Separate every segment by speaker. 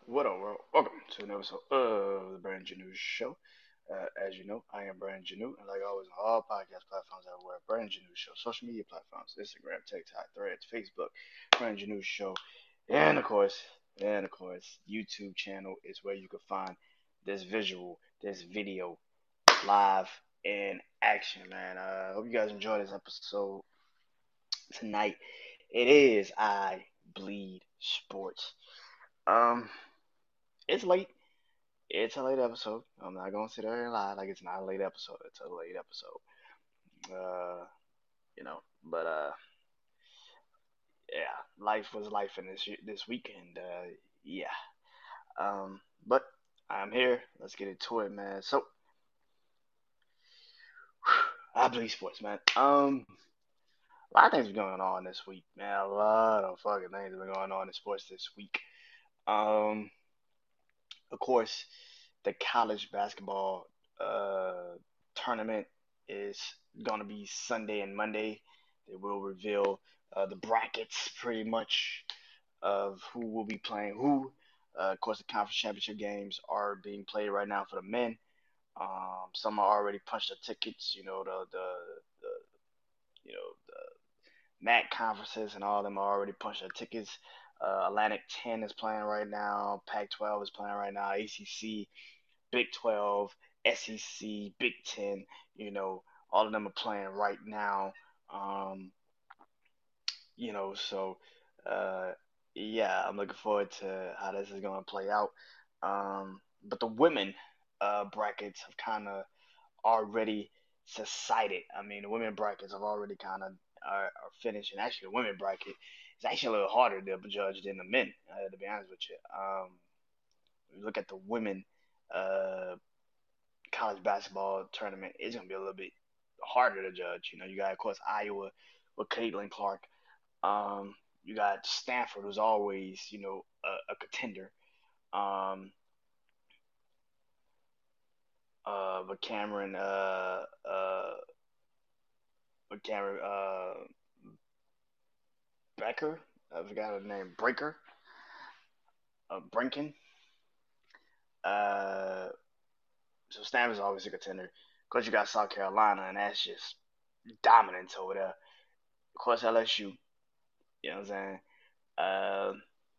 Speaker 1: What up, world? Welcome to an episode of the Brand Janu Show. As you know, I am Brand Janu, and like always, on all podcast platforms everywhere, Brand Janu Show, social media platforms, Instagram, TikTok, Threads, Facebook, Brand Janu Show, and of course, YouTube channel is where you can find this video, live in action, man. I hope you guys enjoy this episode tonight. It is I Bleed Sports. Um, it's late. It's a late episode. I'm not gonna sit there and lie like it's not a late episode. It's a late episode. Uh, but yeah, life was life in this weekend. Yeah. But I'm here. Let's get into it, man. So, I believe sports, man. A lot of things been going on this week, man. A lot of fucking things have been going on in sports this week. Um, of course, the college basketball tournament is going to be Sunday and Monday. They will reveal the brackets pretty much of who will be playing who. Of course, the conference championship games are being played right now for the men. Some are already punched their tickets. The MAC conferences and all of them are already punched their tickets. Atlantic 10 is playing right now. Pac-12 is playing right now. ACC, Big 12, SEC, Big 10. All of them are playing right now. Um, so uh, yeah, I'm looking forward to how this is going to play out. But the women brackets have kind of already decided. I mean, the women brackets have already kind of are finished, and actually, the women bracket is actually a little harder to judge than the men. To be honest with you, you look at the women uh, college basketball tournament, it's gonna be a little bit harder to judge. You got of course Iowa with Caitlin Clark. You got Stanford, who's always a contender. Um, but Cameron Becker, I forgot her name, Brinken. Uh, so Stanford's always a contender. Of course, you got South Carolina, and that's just dominance over there. Of course, LSU. You know what I'm saying? Uh,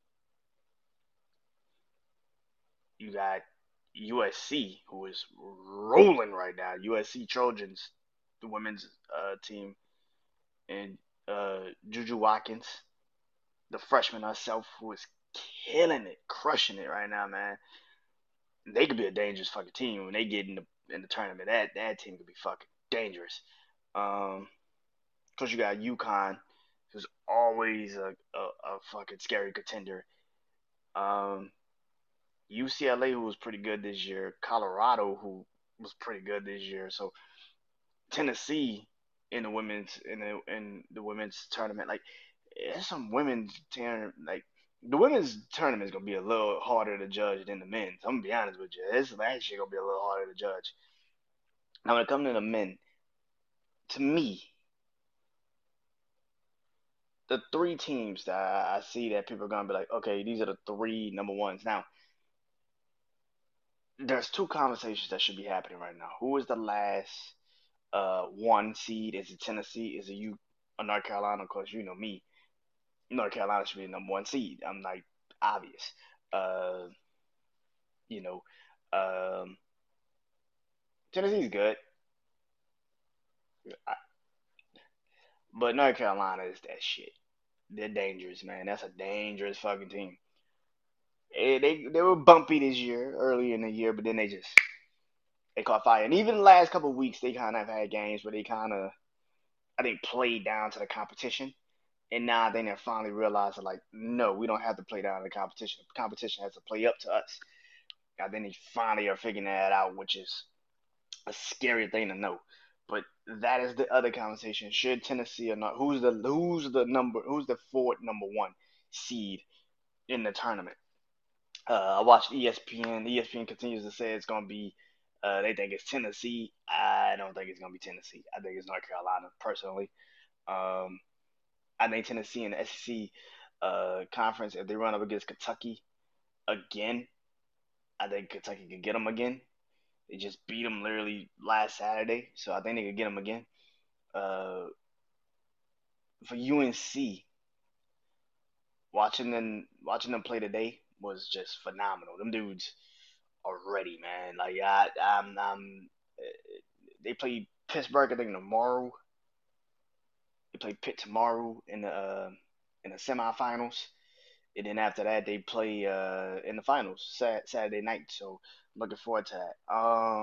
Speaker 1: you got USC, who is rolling right now. USC Trojans, the women's team, and Juju Watkins, the freshman herself, who is killing it, crushing it right now, man. They could be a dangerous fucking team when they get in the tournament. That team could be fucking dangerous. Cause you got UConn, who's always a fucking scary contender. Um, UCLA, who was pretty good this year. Colorado, who was pretty good this year. So Tennessee in the women's tournament, like there's some women's tournament, like the women's tournament is gonna be a little harder to judge than the men's. I'm gonna be honest with you. This actually gonna be a little harder to judge. Now when it comes to the men, to me, the three teams that I see that people are gonna be like, okay, these are the three number ones. Now, there's two conversations that should be happening right now. Who is the last one seed? Is it Tennessee? Is it you North Carolina? Of course, you know me. North Carolina should be the number one seed. I'm like obvious. Uh, you know, um, Tennessee's good, but North Carolina is that shit. They're dangerous, man. That's a dangerous fucking team. They were bumpy this year, early in the year, but then they caught fire. And even the last couple of weeks, they kind of have had games where they kind of, I think, played down to the competition. And now I think they're finally realizing, like, no, we don't have to play down to the competition. The competition has to play up to us. I think they finally are figuring that out, which is a scary thing to know. But that is the other conversation. Should Tennessee or not? Who's the forward number one seed in the tournament? I watched ESPN. ESPN continues to say it's gonna be. They think it's Tennessee. I don't think it's gonna be Tennessee. I think it's North Carolina personally. Um, I think Tennessee in the SEC conference, if they run up against Kentucky, again. I think Kentucky could get them again. They just beat them literally last Saturday, so I think they could get them again. Uh, for UNC, watching them play today was just phenomenal. Them dudes are ready, man. Like they play Pittsburgh I think tomorrow. They play Pitt tomorrow in the semifinals, and then after that they play in the finals Saturday night. So I'm looking forward to that.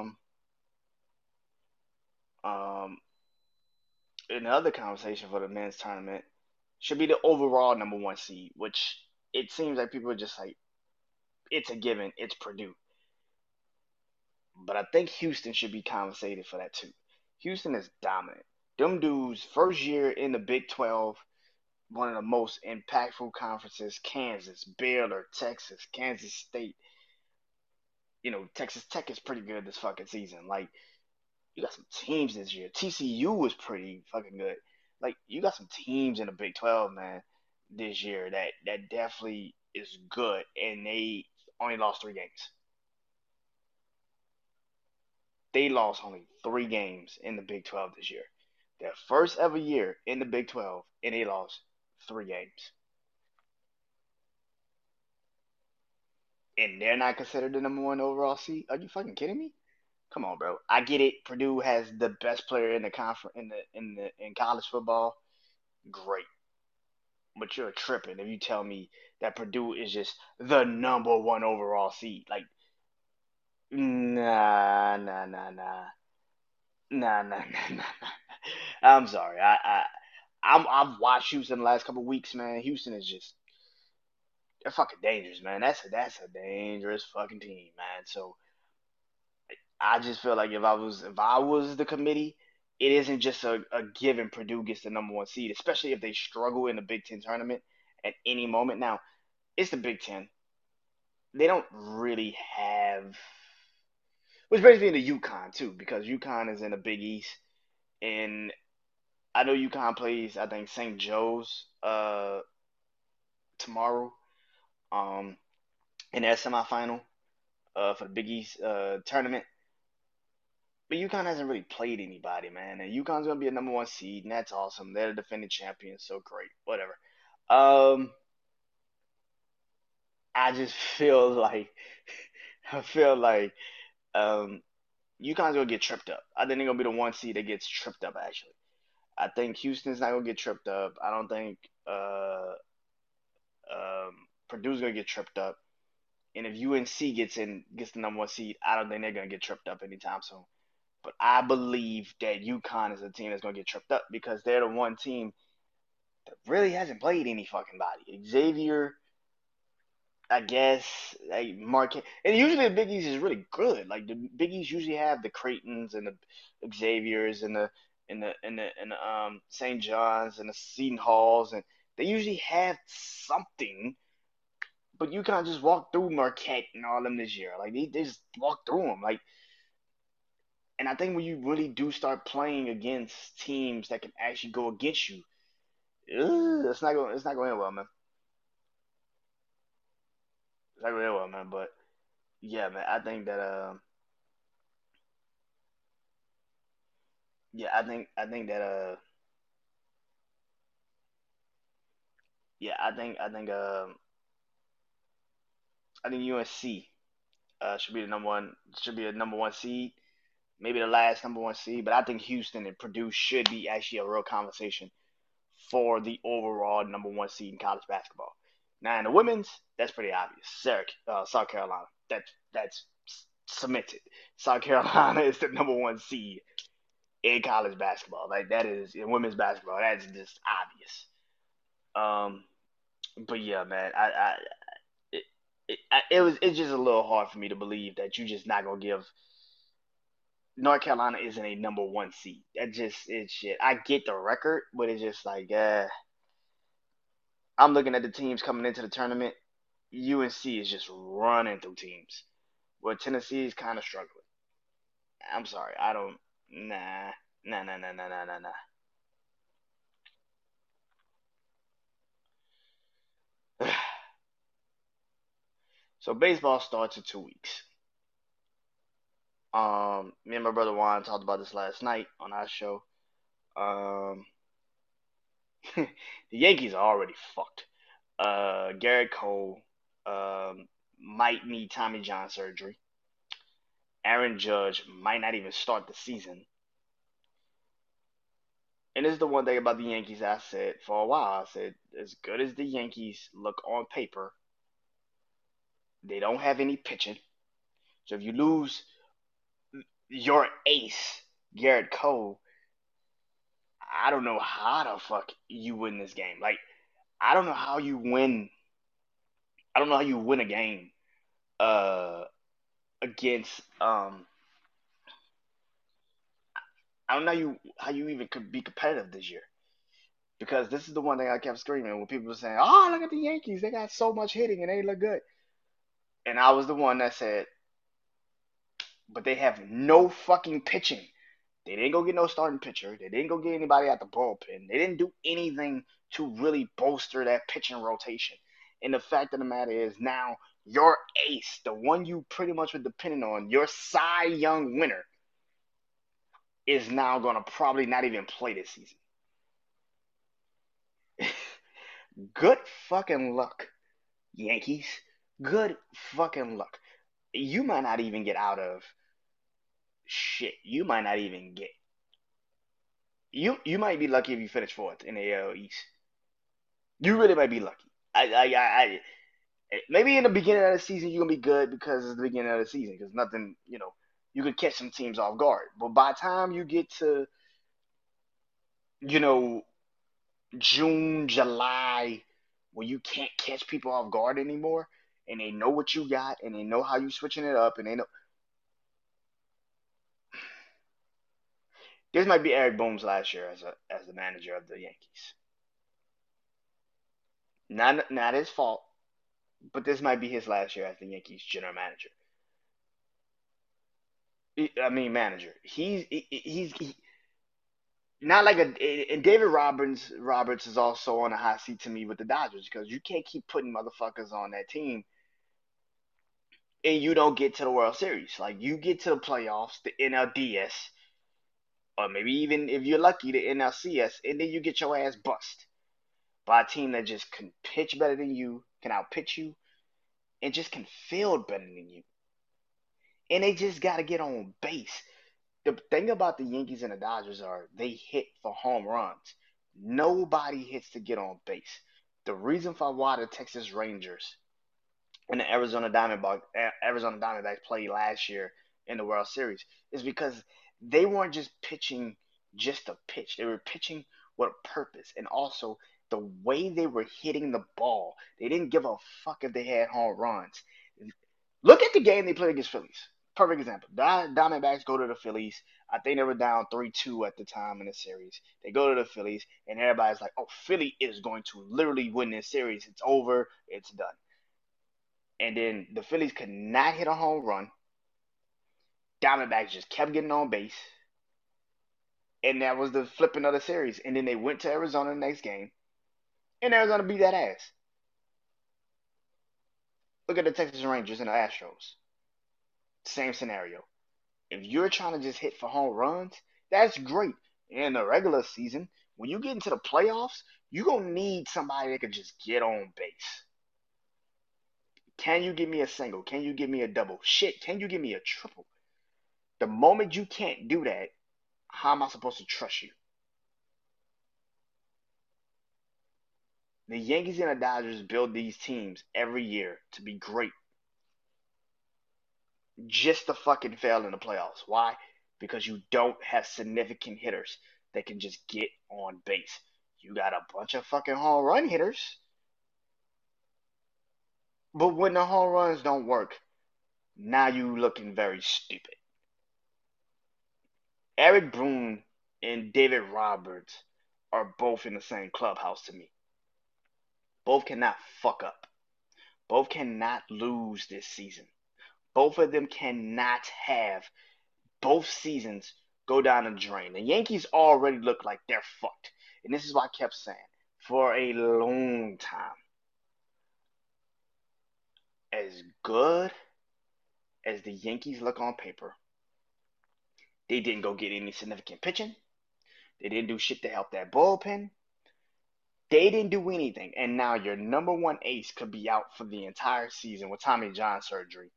Speaker 1: Um, in the other conversation for the men's tournament should be the overall number one seed, which it seems like people are just like it's a given. It's Purdue, but I think Houston should be compensated for that too. Houston is dominant. Them dudes first year in the Big 12, one of the most impactful conferences. Kansas, Baylor, Texas, Kansas State. Texas Tech is pretty good this fucking season. Like you got some teams this year. TCU was pretty fucking good. Like you got some teams in the Big 12, man, this year that definitely is good, and they only lost 3 games. They lost only 3 games in the Big 12 this year. Their first ever year in the Big 12, and they lost 3 games. And they're not considered the number one overall seed. Are you fucking kidding me? Come on, bro. I get it. Purdue has the best player in the conference in college football. Great, but you're tripping if you tell me that Purdue is just the number one overall seed. Like, nah, nah, nah, nah, nah, nah, nah, nah. I'm sorry. I've watched Houston the last couple of weeks, man. Houston is just they're fucking dangerous, man. That's a dangerous fucking team, man. So I just feel like if I was the committee, it isn't just a given Purdue gets the number one seed, especially if they struggle in the Big Ten tournament at any moment. Now it's the Big Ten. They don't really have, which brings me to UConn too, because UConn is in the Big East, and I know UConn plays I think St. Joe's tomorrow um in that semifinal for the Big East tournament. But UConn hasn't really played anybody, man. And UConn's gonna be a number one seed, and that's awesome. They're the defending champions, so great. Whatever. Um, I just feel like I feel like um UConn's gonna get tripped up. I think they're gonna be the one seed that gets tripped up. Actually, I think Houston's not gonna get tripped up. I don't think Purdue's gonna get tripped up. And if UNC gets the number one seed, I don't think they're gonna get tripped up anytime soon. But I believe that UConn is a team that's gonna get tripped up because they're the one team that really hasn't played any fucking body. Xavier, I guess, like Marquette, and usually the Big East is really good. Like the Big East usually have the Creightons and the Xaviers and the St. John's and the Seton Halls, and they usually have something. But you can't just walk through Marquette and all them this year. Like they just walk through them. Like, and I think when you really do start playing against teams that can actually go against you, it's not going well, man. It's not going well, man. But yeah, man, I think that yeah, I think that yeah, I think USC should be a number one seed, maybe the last number one seed. But I think Houston and Purdue should be actually a real conversation for the overall number one seed in college basketball. Now in the women's, that's pretty obvious. South Carolina, that's cemented. South Carolina is the number one seed in college basketball. Like that is in women's basketball. That's just obvious. Um, but yeah, man, it, it's just a little hard for me to believe that you just not gonna give North Carolina isn't a number one seed. That just it's shit. I get the record, but it's just like I'm looking at the teams coming into the tournament. UNC is just running through teams, where Tennessee is kind of struggling. I'm sorry, I don't. Nah, nah, nah, nah, nah, nah, nah, nah. So baseball starts in 2 weeks. Me and my brother Juan talked about this last night on our show. Um, the Yankees are already fucked. Garrett Cole might need Tommy John surgery. Aaron Judge might not even start the season. And this is the one thing about the Yankees I said for a while. I said, as good as the Yankees look on paper, they don't have any pitching. So if you lose your ace, Garrett Cole, I don't know how the fuck you win this game. Like, I don't know how you win. I don't know how you win a game uh, against. I don't know how you even could be competitive this year. Because this is the one thing I kept screaming when people were saying, "Oh, look at the Yankees! They got so much hitting and they look good." And I was the one that said, "But they have no fucking pitching. They didn't go get no starting pitcher. They didn't go get anybody at the bullpen. They didn't do anything to really bolster that pitching rotation." And the fact of the matter is, now your ace, the one you pretty much were depending on, your Cy Young winner, is now gonna probably not even play this season. Good fucking luck, Yankees. Good fucking luck. You might not even get out of shit. You might not even get. You might be lucky if you finish fourth in the AL East. You really might be lucky. Maybe in the beginning of the season you're gonna be good because it's the beginning of the season. Because nothing, you could catch some teams off guard. But by the time you get to, you know, June, July, where you can't catch people off guard anymore, and they know what you got, and they know how you switching it up, and they know this might be Eric Boone's last year as the manager of the Yankees. Not his fault, but this might be his last year as the Yankees general manager. I mean, manager. He's not like a. And David Roberts is also on a hot seat to me with the Dodgers because you can't keep putting motherfuckers on that team and you don't get to the World Series. Like you get to the playoffs, the NLDS, or maybe even if you're lucky, the NLCS, and then you get your ass bust by a team that just can pitch better than you, can outpitch you, and just can field better than you. And they just got to get on base. The thing about the Yankees and the Dodgers are they hit for home runs. Nobody hits to get on base. The reason for why the Texas Rangers and the Arizona Diamondbacks played last year in the World Series is because they weren't just pitching just to pitch. They were pitching with a purpose, and also the way they were hitting the ball. They didn't give a fuck if they had home runs. Look at the game they played against Phillies. Perfect example. Diamondbacks go to the Phillies. I think they were down 3-2 at the time in the series. They go to the Phillies, and everybody's like, "Oh, Philly is going to literally win this series. It's over. It's done." And then the Phillies could not hit a home run. Diamondbacks just kept getting on base, and that was the flipping of the series. And then they went to Arizona the next game, and Arizona beat that ass. Look at the Texas Rangers and the Astros. Same scenario. If you're trying to just hit for home runs, that's great. In the regular season, when you get into the playoffs, you're going to need somebody that can just get on base. Can you give me a single? Can you give me a double? Shit, can you give me a triple? The moment you can't do that, how am I supposed to trust you? The Yankees and the Dodgers build these teams every year to be great just to fucking fail in the playoffs. Why? Because you don't have significant hitters that can just get on base. You got a bunch of fucking home run hitters, but when the home runs don't work, now you looking very stupid. Eric Boone and David Roberts are both in the same clubhouse to me. Both cannot fuck up. Both cannot lose this season. Both of them cannot have both seasons go down the drain. The Yankees already look like they're fucked. And this is what I kept saying for a long time. as good as the Yankees look on paper, they didn't go get any significant pitching. They didn't do shit to help that bullpen. They didn't do anything. And now your number one ace could be out for the entire season with Tommy John surgery.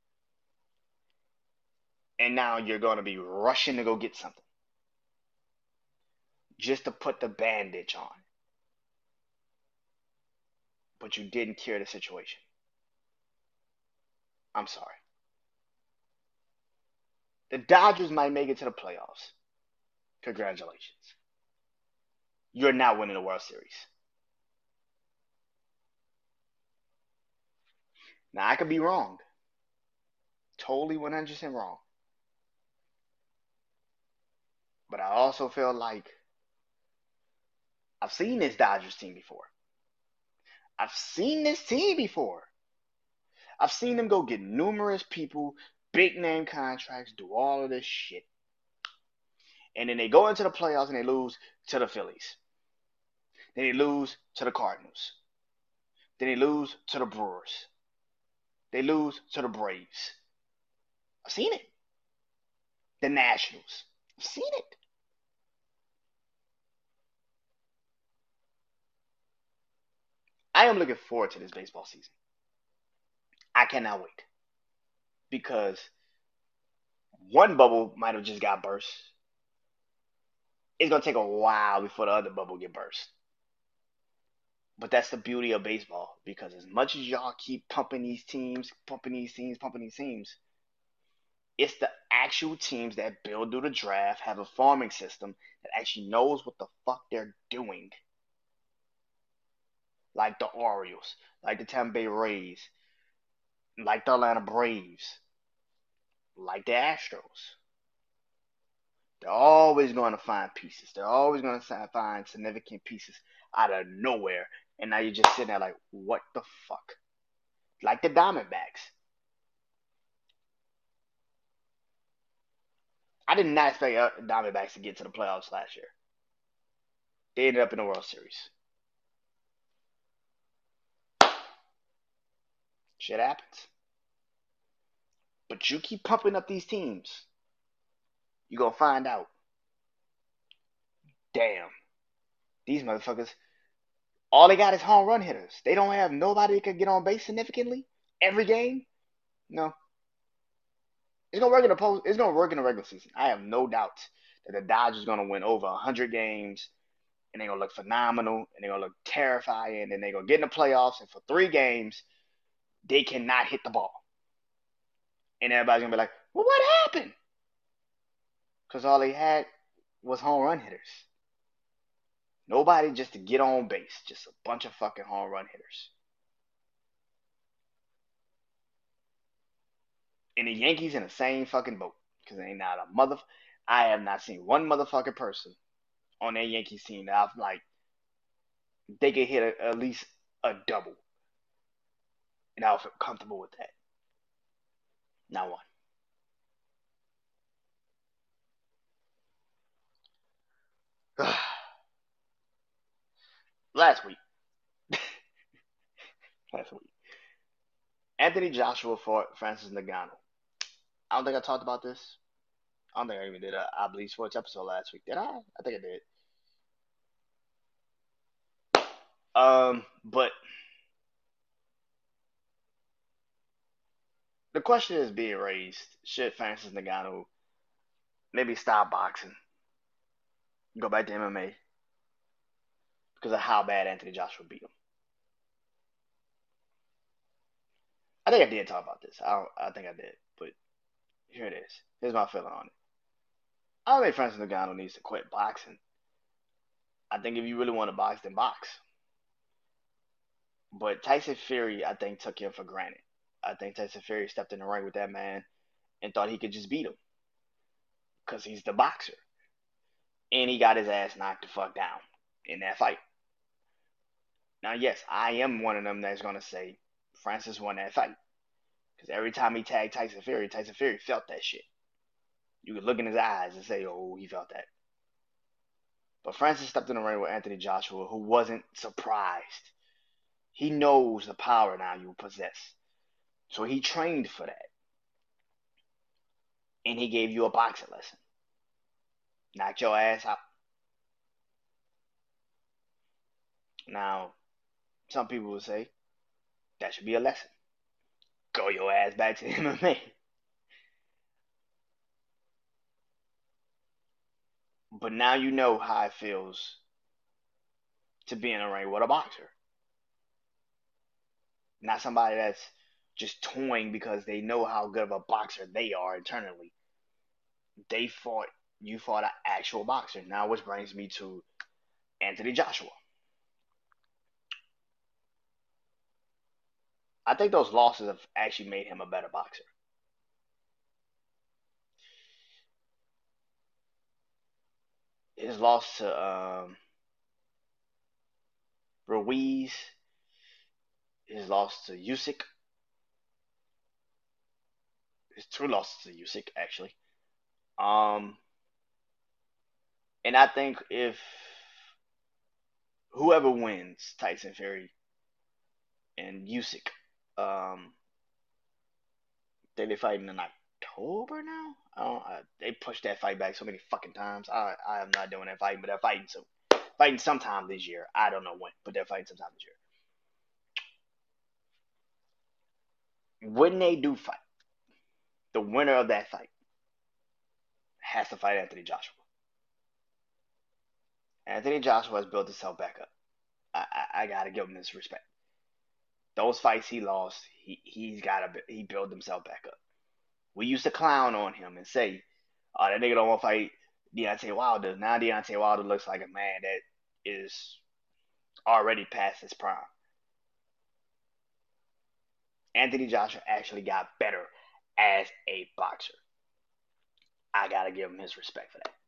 Speaker 1: And now you're going to be rushing to go get something just to put the bandage on. But you didn't cure the situation. I'm sorry. The Dodgers might make it to the playoffs. Congratulations. You're not winning the World Series. Now, I could be wrong. Totally 100% wrong. But I also feel like I've seen this Dodgers team before. I've seen this team before. I've seen them go get numerous people, big name contracts, do all of this shit. And then they go into the playoffs and they lose to the Phillies. Then they lose to the Cardinals. Then they lose to the Brewers. They lose to the Braves. I've seen it. The Nationals. I've seen it. I am looking forward to this baseball season. I cannot wait. Because one bubble might have just got burst. It's going to take a while before the other bubble get burst. But that's the beauty of baseball. Because as much as y'all keep pumping these teams, it's the actual teams that build through the draft, have a farming system that actually knows what the fuck they're doing. Like the Orioles, like the Tampa Bay Rays, like the Atlanta Braves, like the Astros. They're always going to find pieces. They're always going to find significant pieces out of nowhere. And now you're just sitting there like, what the fuck? Like the Diamondbacks. I did not expect Diamondbacks to get to the playoffs last year. They ended up in the World Series. Shit happens. But you keep pumping up these teams, you're going to find out. Damn. These motherfuckers, all they got is home run hitters. They don't have nobody that can get on base significantly every game. No. It's gonna work in the post. It's gonna work in the regular season. I have no doubt that the Dodgers are gonna win over 100 games, and they're gonna look phenomenal, and they're gonna look terrifying, and they're gonna get in the playoffs. And for 3 games, they cannot hit the ball, and everybody's gonna be like, "Well, what happened?" Because all they had was home run hitters. Nobody just to get on base. Just a bunch of fucking home run hitters. And the Yankees in the same fucking boat. Because they ain't not a mother. I have not seen one motherfucking person on that Yankees team that I've like they could hit at least a double, and I'll feel comfortable with that. Not one. last week, last week, Anthony Joshua fought Francis Ngannou. I don't think I talked about this. I don't think I even did a I Believe Sports episode last week. Did I? I think I did. But the question is being raised: should Francis Ngannou maybe stop boxing, go back to MMA because of how bad Anthony Joshua beat him? I think I did talk about this. I think I did, but here it is. Here's my feeling on it. I don't think Francis Ngannou needs to quit boxing. I think if you really want to box, then box. But Tyson Fury, I think, took him for granted. I think Tyson Fury stepped in the ring with that man and thought he could just beat him because he's the boxer. And he got his ass knocked the fuck down in that fight. Now, yes, I am one of them that's going to say Francis won that fight. Because every time he tagged Tyson Fury felt that shit. You could look in his eyes and say, oh, he felt that. But Francis stepped in the ring with Anthony Joshua, who wasn't surprised. He knows the power now you possess. So he trained for that. And he gave you a boxing lesson. Knocked your ass out. Now, some people will say that should be a lesson. Go your ass back to MMA. But now you know how it feels to be in a ring with a boxer. Not somebody that's just toying because they know how good of a boxer they are internally. They fought, you fought an actual boxer. Now, which brings me to Anthony Joshua. I think those losses have actually made him a better boxer. His loss to Ruiz, his loss to Usyk, his two losses to Usyk actually. Um, and I think if whoever wins Tyson Fury and Usyk, they fighting in October now. They pushed that fight back so many fucking times. I am not doing that fight, but they're fighting fighting sometime this year. I don't know when, but they're fighting sometime this year. When they do fight, the winner of that fight has to fight Anthony Joshua. Anthony Joshua has built himself back up. I gotta give him this respect. Those fights he lost, he built himself back up. We used to clown on him and say, "Oh, that nigga don't want to fight Deontay Wilder." Now Deontay Wilder looks like a man that is already past his prime. Anthony Joshua actually got better as a boxer. I gotta give him his respect for that.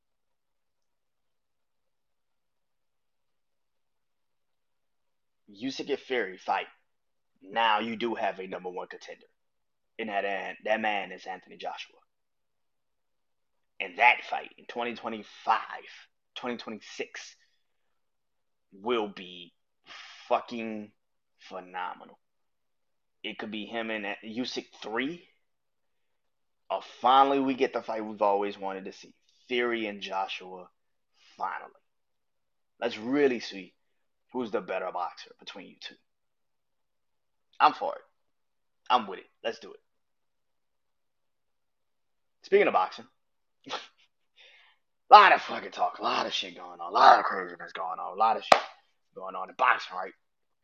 Speaker 1: Usyk and Fury fight. Now you do have a number one contender, and that man is Anthony Joshua. And that fight in 2025, 2026 will be fucking phenomenal. It could be him and Usyk 3, or finally we get the fight we've always wanted to see. Fury and Joshua, finally. Let's really see who's the better boxer between you two. I'm for it. I'm with it. Let's do it. Speaking of boxing, a lot of fucking talk, a lot of shit going on, a lot of craziness going on, a lot of shit going on in boxing, right?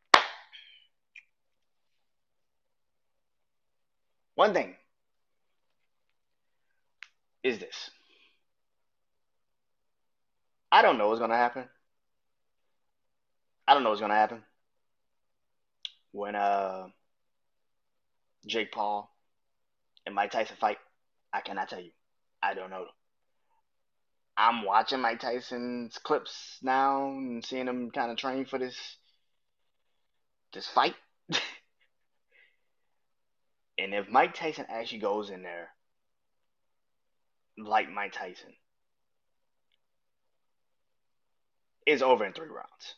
Speaker 1: One thing is this. I don't know what's gonna happen. I don't know what's gonna happen when Jake Paul and Mike Tyson fight. I cannot tell you. I don't know. I'm watching Mike Tyson's clips now and seeing him kind of train for this fight. And if Mike Tyson actually goes in there like Mike Tyson, it's over in 3 rounds.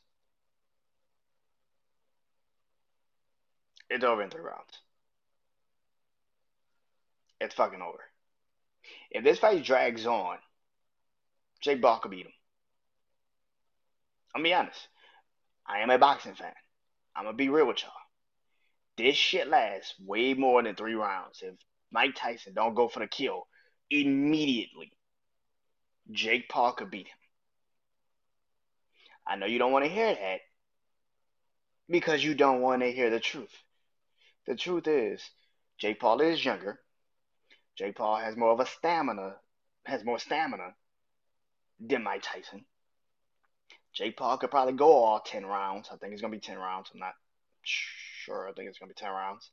Speaker 1: It's over in 3 rounds. It's fucking over. If this fight drags on, Jake Paul could beat him. I'm gonna be honest. I am a boxing fan. I'm gonna be real with y'all. This shit lasts way more than 3 rounds. If Mike Tyson don't go for the kill immediately, Jake Paul could beat him. I know you don't want to hear that because you don't want to hear the truth. The truth is, Jake Paul is younger. Jake Paul has more of a stamina, has more stamina than Mike Tyson. Jake Paul could probably go all 10 rounds. I think it's going to be 10 rounds. I'm not sure. I think it's going to be 10 rounds.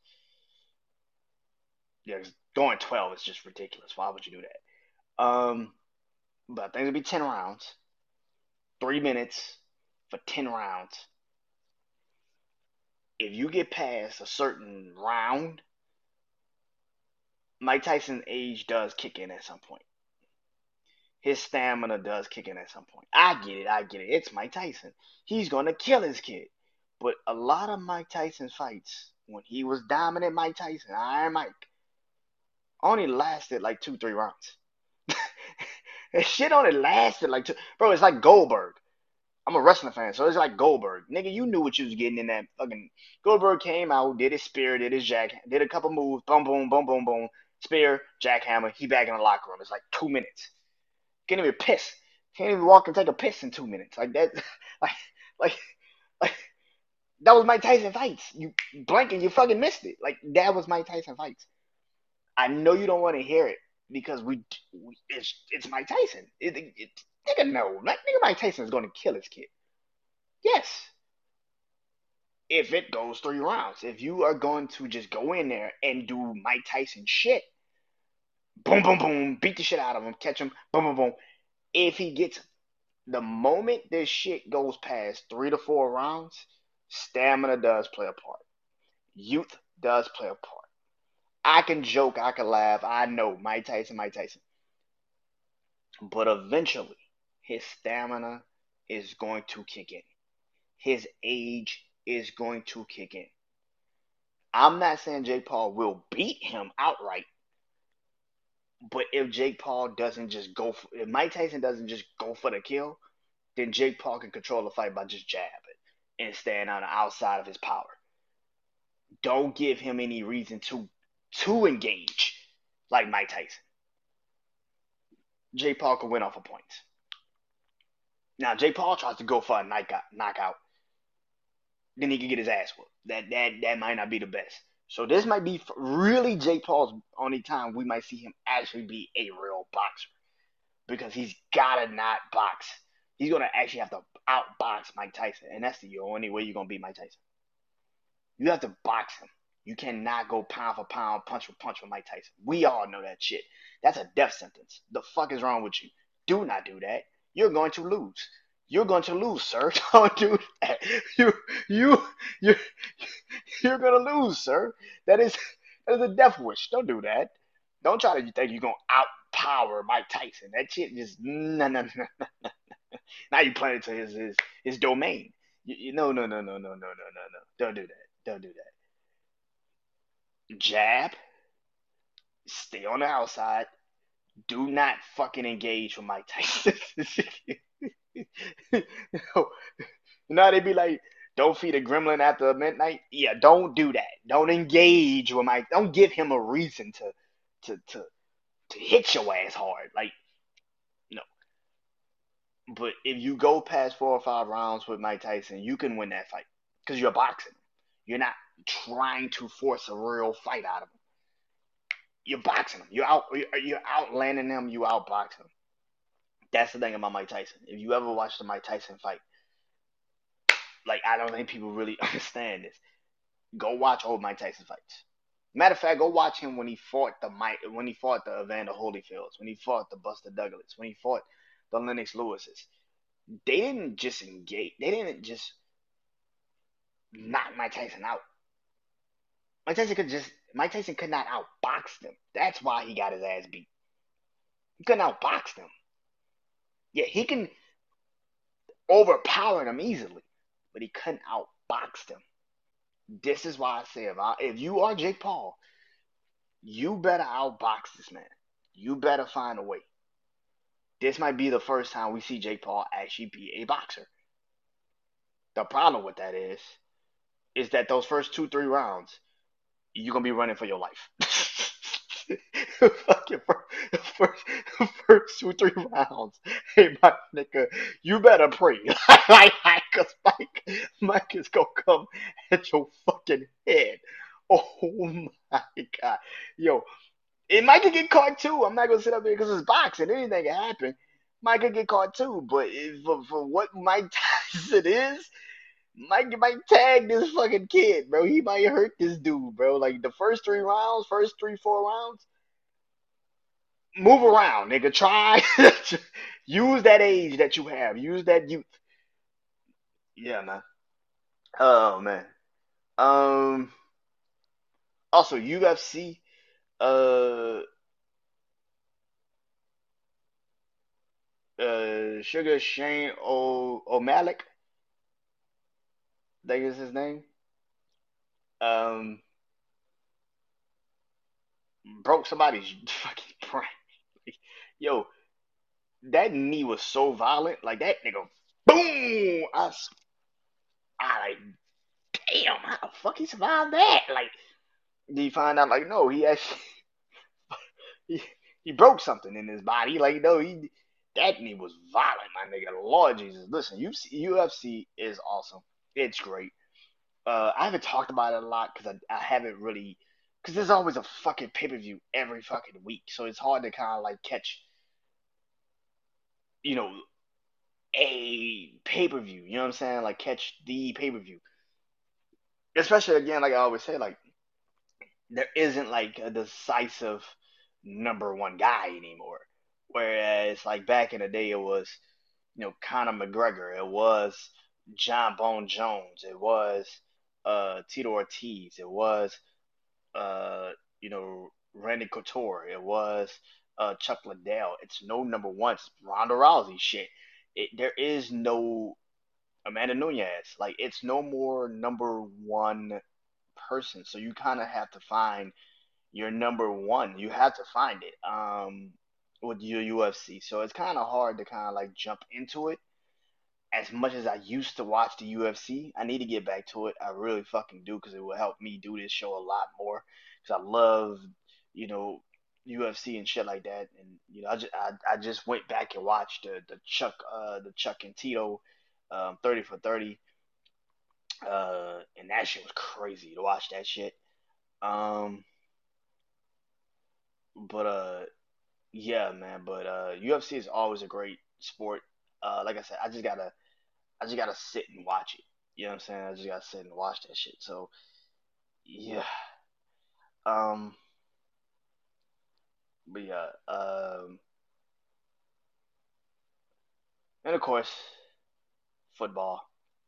Speaker 1: Yeah, going 12 is just ridiculous. Why would you do that? But I think it'll be 10 rounds. 3 minutes for 10 rounds. If you get past a certain round, Mike Tyson's age does kick in at some point. His stamina does kick in at some point. I get it. I get it. It's Mike Tyson. He's going to kill his kid. But a lot of Mike Tyson fights when he was dominant Mike Tyson, Iron Mike, only lasted like 2, 3 rounds. That shit only lasted like two. Bro, it's like Goldberg. I'm a wrestling fan, so it's like Goldberg. Nigga, you knew what you was getting in that fucking. Goldberg came out, did his spear, did his jack, did a couple moves, boom, boom, boom, boom, boom, spear, jackhammer. He back in the locker room. It's like 2 minutes. Can't even piss. Can't even walk and take a piss in 2 minutes. Like that. Like, like, like that was Mike Tyson fights. You blink and you fucking missed it. Like that was Mike Tyson fights. I know you don't want to hear it because it's Mike Tyson. Nigga, no, nigga, Mike Tyson is going to kill his kid. Yes, if it goes 3 rounds. If you are going to just go in there and do Mike Tyson shit, boom, boom, boom, beat the shit out of him, catch him, boom, boom, boom. If he gets the moment this shit goes past 3 to 4 rounds, stamina does play a part. Youth does play a part. I can joke, I can laugh. I know Mike Tyson, Mike Tyson. But eventually, his stamina is going to kick in. His age is going to kick in. I'm not saying Jake Paul will beat him outright, but if Jake Paul doesn't just go, if Mike Tyson doesn't just go for the kill, then Jake Paul can control the fight by just jabbing and staying on the outside of his power. Don't give him any reason to engage like Mike Tyson. Jake Paul can win off of points. Now Jake Paul tries to go for a knockout, then he can get his ass whooped. That might not be the best. So this might be really Jake Paul's only time we might see him actually be a real boxer because he's gotta not box. He's gonna actually have to outbox Mike Tyson, and that's the only way you're gonna beat Mike Tyson. You have to box him. You cannot go pound for pound, punch for punch with Mike Tyson. We all know that shit. That's a death sentence. The fuck is wrong with you? Do not do that. You're going to lose. You're going to lose, sir. Don't do that. You you you're gonna lose, sir. That is a death wish. Don't do that. Don't try to think you're gonna outpower Mike Tyson. That shit just no. Now you playing it to his domain. No. Don't do that. Don't do that. Jab. Stay on the outside. Do not fucking engage with Mike Tyson. No. You know how they be like, don't feed a gremlin after midnight? Yeah, don't do that. Don't engage with Mike. Don't give him a reason to to to hit your ass hard. Like, no. But if you go past 4 or 5 rounds with Mike Tyson, you can win that fight because you're boxing. You're not trying to force a real fight out of him. You're boxing him. You're outlanding him. You outboxing him. That's the thing about Mike Tyson. If you ever watch the Mike Tyson fight, like I don't think people really understand this. Go watch old Mike Tyson fights. Matter of fact, go watch him when he fought the Evander Holyfields, when he fought the Buster Douglas, when he fought the Lennox Lewises. They didn't just engage. They didn't just knock Mike Tyson out. Mike Tyson could not outbox them. That's why he got his ass beat. He couldn't outbox them. Yeah, he can overpower them easily, but he couldn't outbox them. This is why I say if you are Jake Paul, you better outbox this man. You better find a way. This might be the first time we see Jake Paul actually be a boxer. The problem with that is that those first 2, 3 rounds, you're gonna be running for your life. Fucking first 2, 3 rounds. Hey, my nigga, you better pray. Cause Mike is gonna come at your fucking head. Oh my god, yo, it might get caught too. I'm not gonna sit up here because it's boxing. Anything can happen. Mike could get caught too, but for what Mike Tyson is, Mike might tag this fucking kid, bro. He might hurt this dude, bro. Like the first 3 rounds, first 3, 4 rounds, move around, nigga. Try use that age that you have. Use that youth. Yeah, man. Oh man. Um. Also, UFC. Uh. Sugar Shane O'Malley. I think is his name. um, broke somebody's fucking brain. Yo, that knee was so violent. Like that nigga, boom! I like, damn, how the fuck he survived that? Like, did you find out? Like, no, he actually he, he broke something in his body. Like, no, he that knee was violent, my nigga. Lord Jesus, listen, UFC is awesome. It's great. I haven't talked about it a lot because I haven't really because there's always a fucking pay per view every fucking week, so it's hard to kind of like catch, you know, a pay per view. You know what I'm saying? Like catch the pay per view, especially again, like I always say, like there isn't like a decisive number one guy anymore. Whereas like back in the day, it was Conor McGregor, it was John Bone Jones, it was Tito Ortiz, it was uh, Randy Couture. It was Chuck Liddell. It's no number one. It's Ronda Rousey shit. There is no Amanda Nunez. Like it's no more number one person. So you kind of have to find your number one. You have to find it. With your UFC. So it's kind of hard to kind of like jump into it as much as I used to watch the UFC. I need to get back to it. I really fucking do because it will help me do this show a lot more. Because I love, you know, UFC and shit like that. And I just went back and watched the Chuck and Tito, 30 for 30, and that shit was crazy to watch that shit. Um, but yeah, man. But UFC is always a great sport. Like I said, I just gotta sit and watch it. You know what I'm saying? I just gotta sit and watch that shit. So yeah. Um. But yeah. And of course, football.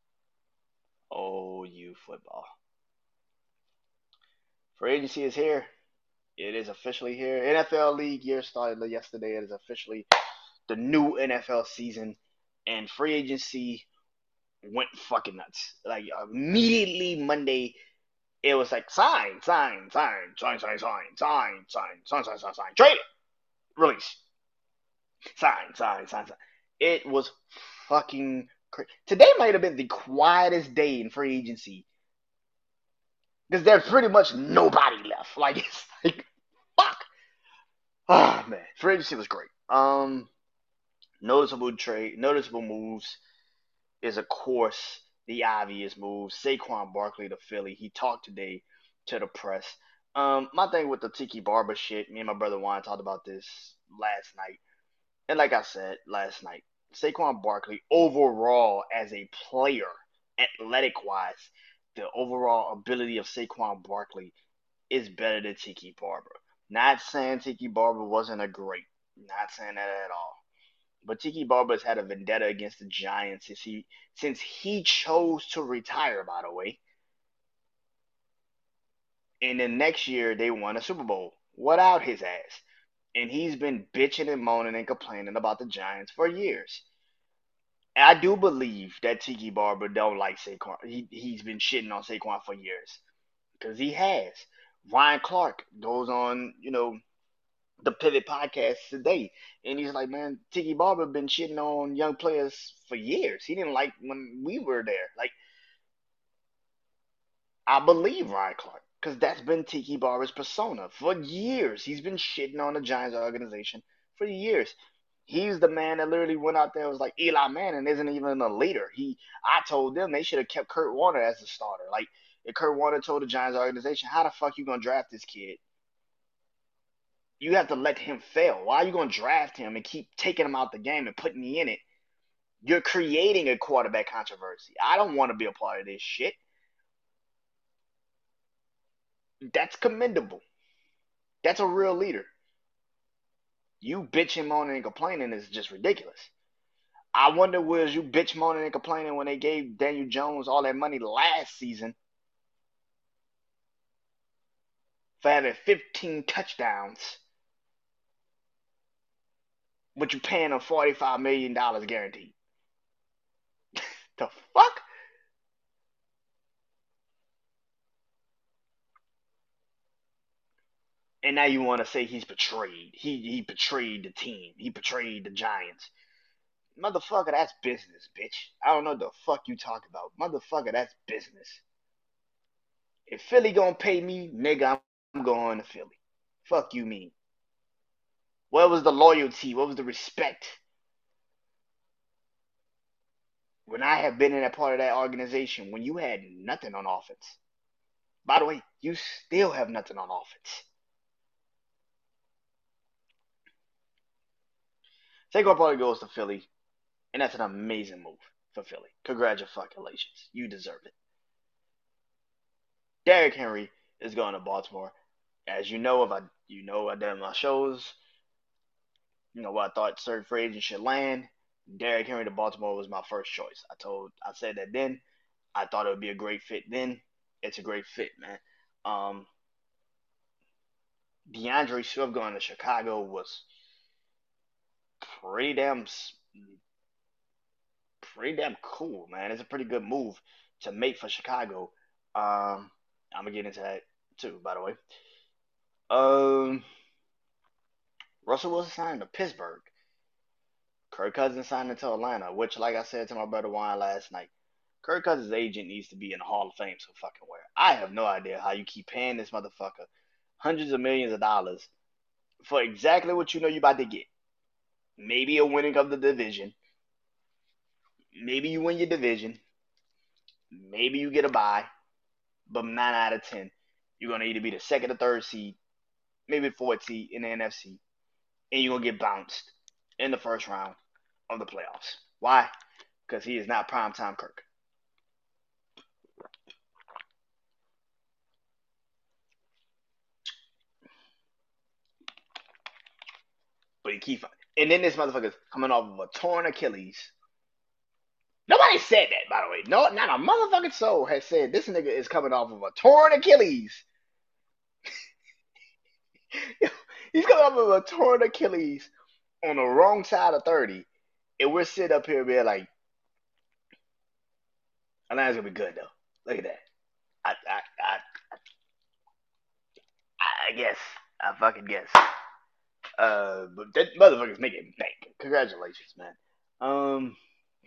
Speaker 1: Oh, you football. Free agency is here. It is officially here. NFL league year started yesterday. It is officially the new NFL season, and free agency went fucking nuts. Like immediately Monday, it was like sign, sign, sign, sign, sign, sign, sign, sign, sign, sign, sign, sign, trade it, release. Sign, sign, sign, sign. It was fucking crazy. Today might have been the quietest day in free agency because there's pretty much nobody left. Like it's like fuck. Oh man, free agency was great. Noticeable moves is of course the obvious moves. Saquon Barkley to Philly. He talked today to the press. My thing with the Tiki Barber shit. Me and my brother Juan talked about this last night. And like I said last night, Saquon Barkley overall as a player, athletic wise, the overall ability of Saquon Barkley is better than Tiki Barber. Not saying Tiki Barber wasn't a great, not saying that at all. But Tiki Barber's had a vendetta against the Giants since he chose to retire, by the way. And then next year they won a Super Bowl without his ass. And he's been bitching and moaning and complaining about the Giants for years. I do believe that Tiki Barber don't like Saquon. He's been shitting on Saquon for years because he has. Ryan Clark goes on, the Pivot podcast today, and he's like, "Man, Tiki Barber been shitting on young players for years. He didn't like when we were there. Like, I believe Ryan Clark because that's been Tiki Barber's persona for years. He's been shitting on the Giants organization for years. He's the man that literally went out there and was like Eli Manning isn't even a leader. I told them they should have kept Kurt Warner as the starter. Like if Kurt Warner told the Giants organization, how the fuck you gonna draft this kid? You have to let him fail. Why are you gonna draft him and keep taking him out the game and putting me in it? You're creating a quarterback controversy. I don't want to be a part of this shit. That's commendable. That's a real leader. You bitching, moaning, and complaining is just ridiculous. I wonder was you bitch moaning and complaining when they gave Daniel Jones all that money last season for having 15 touchdowns, but you paying him $45 million guaranteed. The fuck? And now you want to say he's betrayed. He betrayed the team. He betrayed the Giants. Motherfucker, that's business, bitch. I don't know what the fuck you talk about. Motherfucker, that's business. If Philly gonna pay me, nigga, I'm going to Philly. Fuck you mean. Where was the loyalty? What was the respect? When I have been in a part of that organization, when you had nothing on offense. By the way, you still have nothing on offense. Saquon Barkley goes to Philly, and that's an amazing move for Philly. Congratulations. You deserve it. Derrick Henry is going to Baltimore. As you know, if I I did my shows, where I thought certain free agents should land. Derrick Henry to Baltimore was my first choice. I said that then. I thought it would be a great fit then. It's a great fit, man. Um, DeAndre Swift going to Chicago was pretty damn pretty damn cool, man. It's a pretty good move to make for Chicago. I'm gonna get into that too, by the way. Um, Russell Wilson signed to Pittsburgh. Kirk Cousins signed into Atlanta, which, like I said to my brother Wine last night, Kirk Cousins' agent needs to be in the Hall of Fame some fucking where. I have no idea how you keep paying this motherfucker hundreds of millions of dollars for exactly what you know you about to get. Maybe a winning of the division. Maybe you win your division. Maybe you get a bye. But 9 out of 10, you're gonna either be the second or third seed, maybe the fourth seed in the NFC, and you're gonna get bounced in the first round of the playoffs. Why? Because he is not primetime Kirk. But he keeps, and then this motherfucker's coming off of a torn Achilles. Nobody said that, by the way. No, not a motherfucking soul has said this nigga is coming off of a torn Achilles. He's coming off of a torn Achilles on the wrong side of 30. And we're sitting up here being like, Atlanta's gonna be good though. Look at that. I I I, I guess. I fucking guess. But that motherfucker's making bank. Congratulations, man. Um,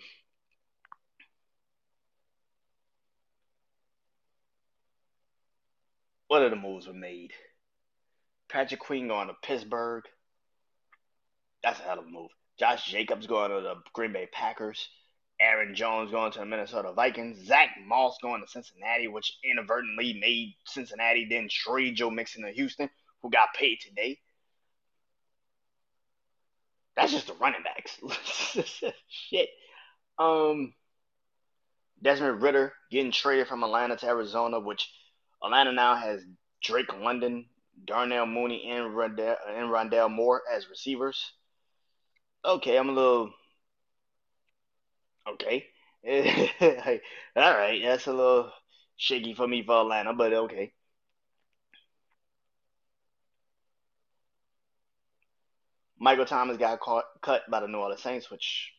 Speaker 1: what other moves were made? Patrick Queen going to Pittsburgh. That's a hell of a move. Josh Jacobs going to the Green Bay Packers. Aaron Jones going to the Minnesota Vikings. Zach Moss going to Cincinnati, which inadvertently made Cincinnati then trade Joe Mixon to Houston, who got paid today. That's just the running backs. Shit. Um, Desmond Ritter getting traded from Atlanta to Arizona, which Atlanta now has Drake London, Darnell Mooney, and Rondell Moore as receivers. Okay, I'm a little okay. All right, that's a little shaky for me for Atlanta, but okay. Michael Thomas got cut by the New Orleans Saints, which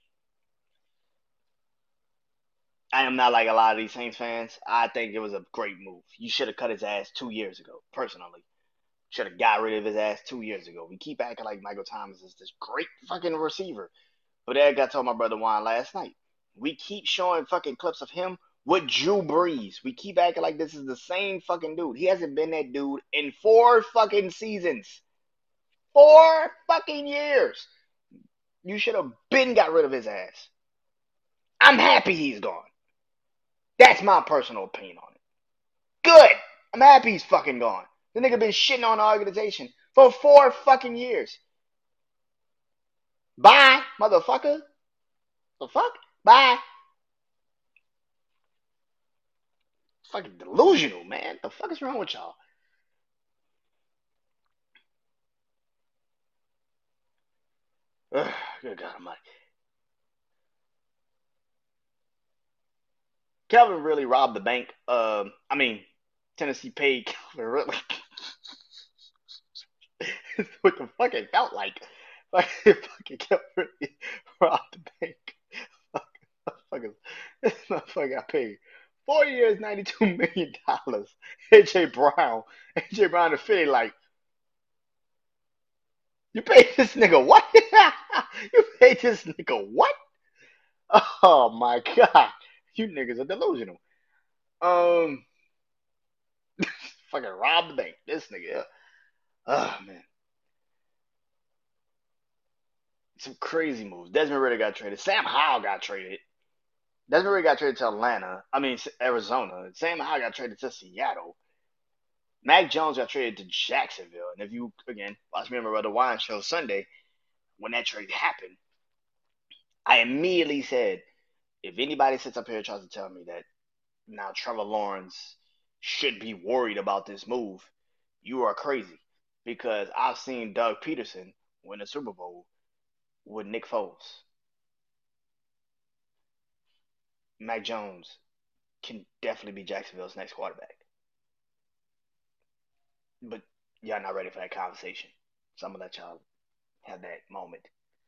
Speaker 1: I am not like a lot of these Saints fans. I think it was a great move. You should have cut his ass 2 years ago, personally. Should have got rid of his ass 2 years ago. We keep acting like Michael Thomas is this great fucking receiver. But that got told my brother Juan last night. We keep showing fucking clips of him with Drew Brees. We keep acting like this is the same fucking dude. He hasn't been that dude in 4 fucking seasons. 4 fucking years. You should have been got rid of his ass. I'm happy he's gone. That's my personal opinion on it. Good. I'm happy he's fucking gone. The nigga been shitting on the organization for 4 fucking years. Bye, motherfucker. The fuck? Bye. Fucking delusional, man. The fuck is wrong with y'all? Ugh, good God Almighty. Calvin really robbed the bank. Tennessee paid Calvin really what the fuck it felt like. Fucking Calvin really robbed the bank. Fucking, this motherfucker got paid 4 years, $92 million. AJ Brown to Philly like You paid this nigga what? You paid this nigga what? Oh my god. You niggas are delusional. Um, fucking rob the bank. This nigga. Oh man. Some crazy moves. Desmond Ritter got traded. Sam Howell got traded. Desmond Ritter got traded to Atlanta. I mean Arizona. Sam Howell got traded to Seattle. Mac Jones got traded to Jacksonville. And if you again watch me on my brother Wine show Sunday, when that trade happened, I immediately said, if anybody sits up here and tries to tell me that now Trevor Lawrence should be worried about this move, you are crazy. Because I've seen Doug Peterson win a Super Bowl with Nick Foles. Mac Jones can definitely be Jacksonville's next quarterback. But y'all not ready for that conversation. So I'm gonna let y'all have that moment.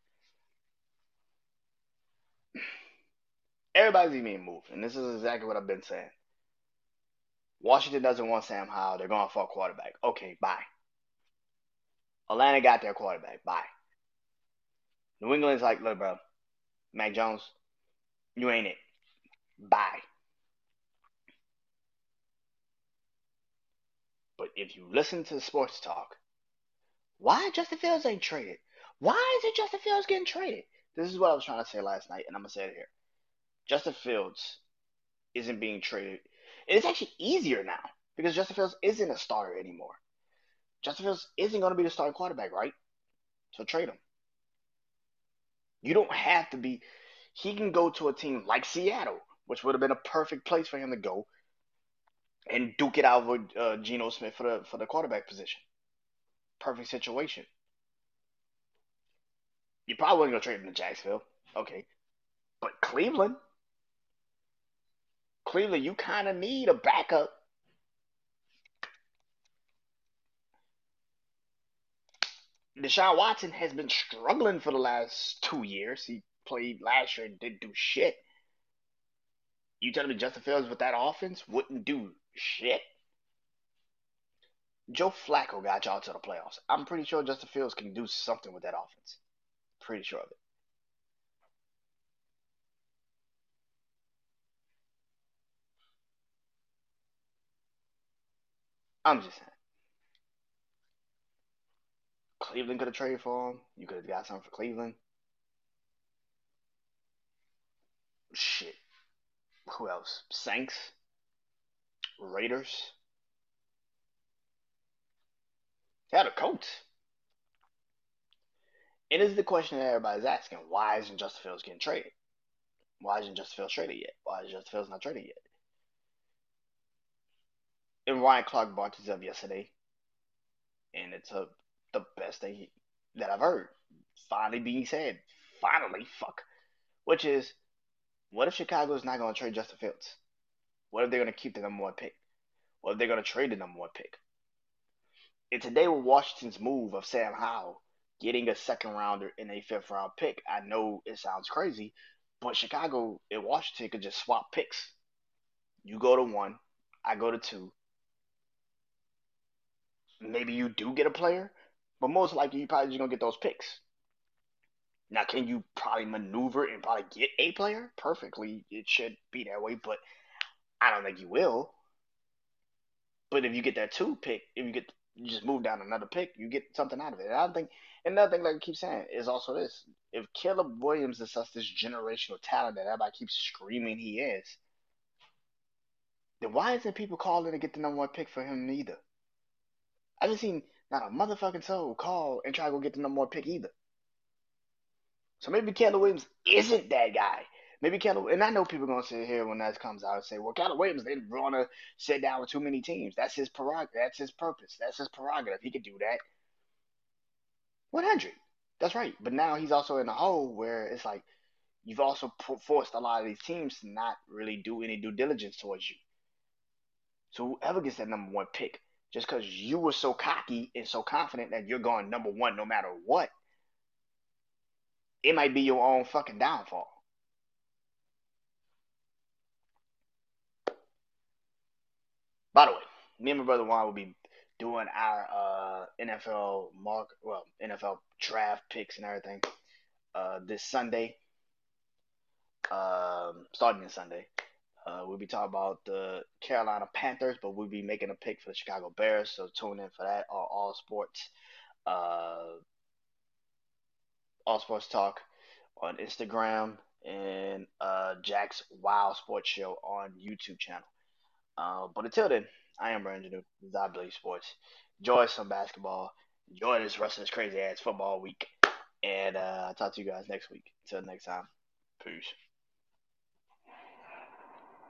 Speaker 1: Everybody's being moved, and this is exactly what I've been saying. Washington doesn't want Sam Howell. They're going for a quarterback. Okay, bye. Atlanta got their quarterback. Bye. New England's like, look, bro, Mac Jones, you ain't it. Bye. But if you listen to the sports talk, why Justin Fields ain't traded? Why is it Justin Fields getting traded? This is what I was trying to say last night, and I'm gonna say it here. Justin Fields isn't being traded. It's actually easier now because Justin Fields isn't a starter anymore. Justin Fields isn't going to be the starting quarterback, right? So trade him. You don't have to be. He can go to a team like Seattle, which would have been a perfect place for him to go and duke it out with Geno Smith for the quarterback position. Perfect situation. You probably wouldn't go trade him to Jacksonville, okay? But Cleveland, you kind of need a backup. Deshaun Watson has been struggling for the last 2 years. He played last year and didn't do shit. You telling me Justin Fields with that offense wouldn't do shit? Joe Flacco got y'all to the playoffs. I'm pretty sure Justin Fields can do something with that offense. Pretty sure of it. I'm just saying. Cleveland could have traded for him. You could have got something for Cleveland. Shit. Who else? Saints, Raiders. Yeah, the Colts. It is the question that everybody's asking. Why isn't Justin Fields getting traded? Why isn't Justin Fields traded yet? Why is Justin Fields not traded yet? And Ryan Clark brought this up yesterday, and it's the best thing that I've heard. Finally being said. Finally, fuck. Which is, what if Chicago's not going to trade Justin Fields? What if they're going to keep the number one pick? What if they're going to trade the number one pick? And today with Washington's move of Sam Howell getting a second rounder and a fifth round pick, I know it sounds crazy, but Chicago and Washington could just swap picks. You go to one, I go to two. Maybe you do get a player, but most likely you probably just gonna get those picks. Now, can you probably maneuver and probably get a player perfectly? It should be that way, but I don't think you will. But if you get that two pick, if you get you just move down another pick, you get something out of it. And I don't think another thing, like I keep saying, is also this: if Caleb Williams is such this generational talent that everybody keeps screaming he is, then why isn't people calling to get the number one pick for him either? I haven't seen not a motherfucking soul call and try to go get the number one pick either. So maybe Caleb Williams isn't that guy. Maybe Caleb, and I know people are gonna sit here when that comes out and say, "Well, Caleb Williams didn't want to sit down with too many teams. That's his prerogative. That's his purpose. That's his prerogative. He could do that." 100. That's right. But now he's also in a hole where it's like you've also forced a lot of these teams to not really do any due diligence towards you. So whoever gets that number one pick, just because you were so cocky and so confident that you're going number one no matter what, it might be your own fucking downfall. By the way, me and my brother Juan will be doing our NFL draft picks and everything. This Sunday, starting this Sunday. We'll be talking about the Carolina Panthers, but we'll be making a pick for the Chicago Bears. So tune in for that. All sports, uh, all sports talk on Instagram and Jack's Wild Sports Show on YouTube channel. But until then, I am Brandon Januth. This is I Believe Sports. Enjoy some basketball. Enjoy this rest of this crazy ass football week. And I'll talk to you guys next week. Until next time, peace.